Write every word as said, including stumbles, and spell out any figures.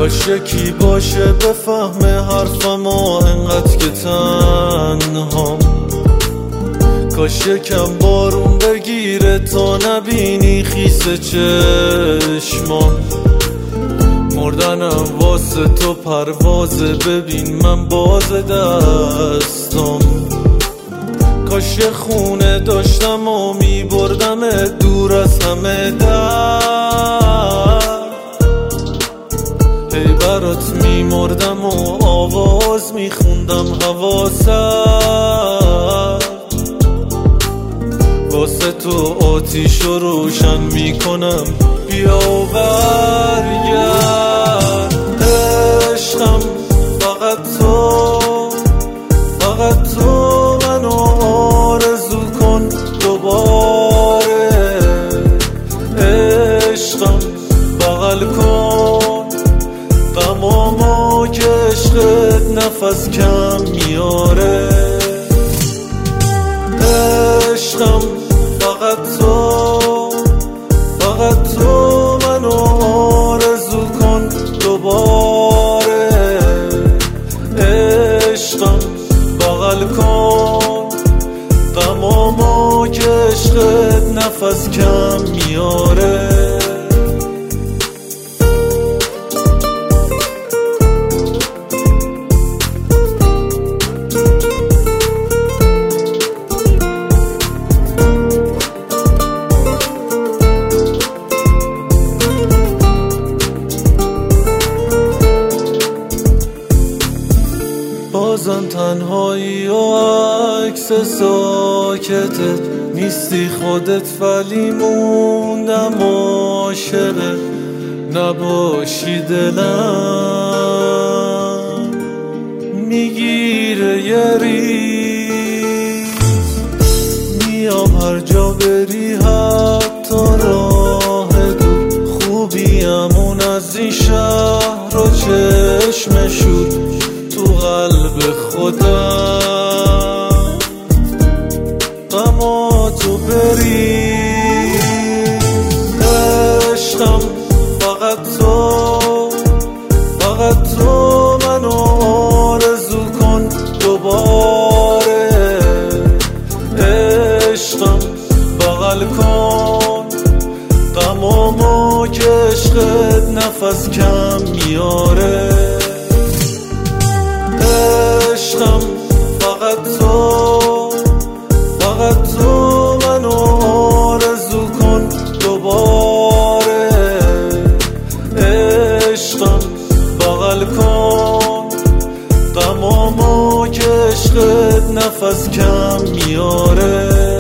کاش یکی باشه بفهمه حرفم و انقدر که تنهام. کاش یکم بارون بگیره تا نبینی خیس چشمان. مردنم واسه تو پروازه، ببین من باز دستم. کاش یه خونه داشتم و میبردم دور از همه در. هی برات میمردم و آواز میخوندم هوا سر. واسه تو آتیش رو روشن میکنم، بیا و برگرد. عشقم فقط تو، فقط تو منو آرزو کن دوباره. عشقم بغل کن غمامو که عشقت نفس کم میاره. عشقم فقط تو، فقط تو منو آرزو کن دوباره. عشقم بغل کن غمامو که عشقت نفس کم میاره. بازم تنهایی و عکس ساکتت نیستی خودت، ولی موندم عاشقت. نباشی دلم میگیره یه ریز. میام هر جا بری حتی راه دور. خوبیمون از این شهر رو چشم شد تو قلب خودم. غما تو بری. عشقم فقط تو، فقط تو منو آرزو کن دوباره. عشقم بغل کن غمامو که عشقت نفس کم میاره. عشقم فقط تو، فقط تو منو آرزو کن دوباره. عشقم بغل کن غمامو که عشقت نفس کم میاره.